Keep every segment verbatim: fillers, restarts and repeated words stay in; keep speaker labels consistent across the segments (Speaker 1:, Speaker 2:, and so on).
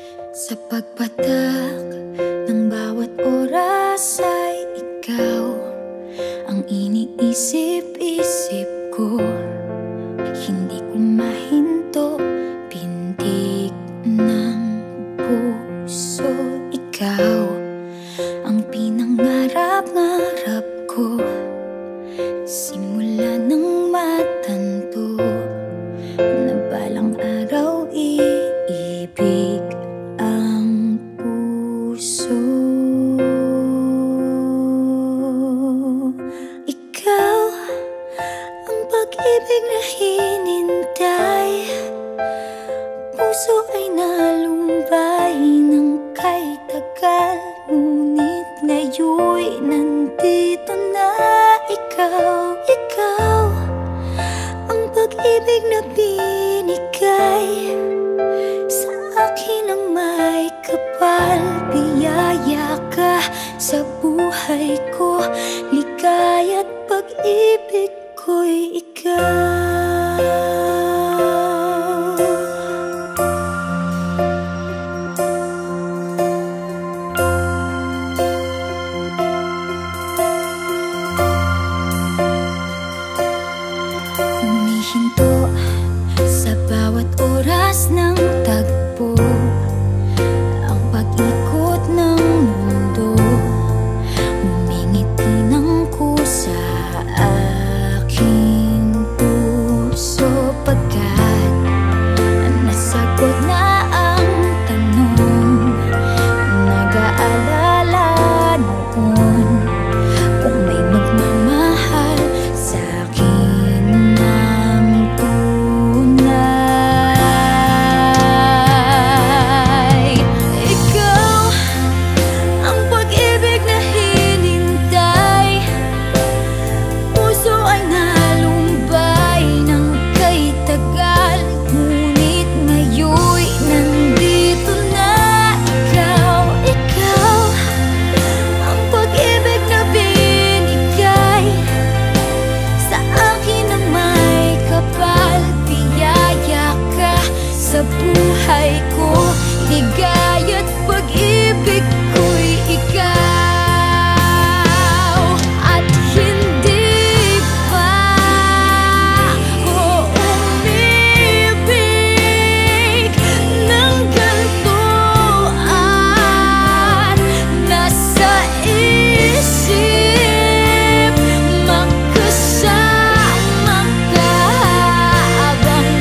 Speaker 1: Sa pagpatak ng bawat oras ay ikaw ang iniisip-isip ko. Hindi ko mahinto, pintig ng puso. Ikaw ang pinangarap-ngarap ko, simula ng matanto na balang araw iibig ang puso. Ikaw ang pag-ibig na hinintay, puso ay nalumbay ng kay tagal, ngunit ngayon'y nandito na. Ikaw, ikaw ang pag-ibig na binigay sa akin ang may kapal. Biyaya ka sa buhay ko, ligaya't pag-ibig ko'y ikaw. Humihinto sa bawat oras ng tagpo, ang pag-ikot ng mundo, ngumingiti ng kusa aking puso. Pagkat nasagot na ang tanong, nag-aalala noon kung may magmamahal sa'kin ng tunay. Ikaw ang pag-ibig na hinintay, puso ay nalumbay ng kay tagal, ngunit ngayon'y nandito na. Ikaw, ikaw ang pag-ibig na binigay sa akin ang may kapal. Biyaya ka sa buhay ko, ligaya't pag-ibig ko'y ikaw. At hindi pa ako umibig ng ganito, at nasa isip magkasama ka habang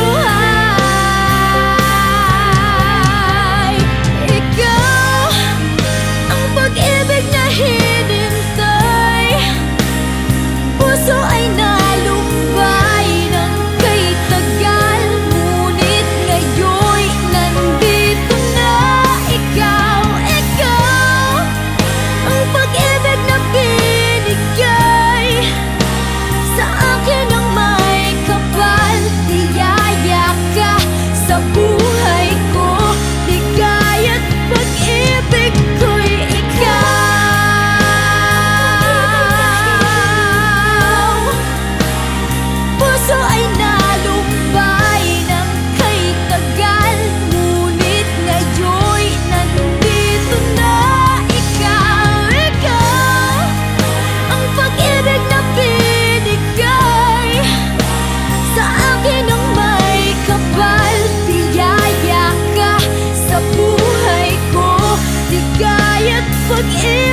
Speaker 1: buhay. Ikaw ang pag-ibig na hinintay, puso ay nalumbay ng kay tagal, ngunit ngayon'y nandito na. Ikaw, ikaw ang pag-ibig na binigay sa akin ang may kapal. Biyaya ka sa buhay ko, ligaya't pag-ibig ko'y ikaw. Puso ay nalumbay ng kay tagal, ngunit ngayon'y nandito na. Ikaw, ikaw ang pag-ibig na binigay sa akin ang may kapal. Biyaya ka sa buhay ko, ligaya't pag-ibig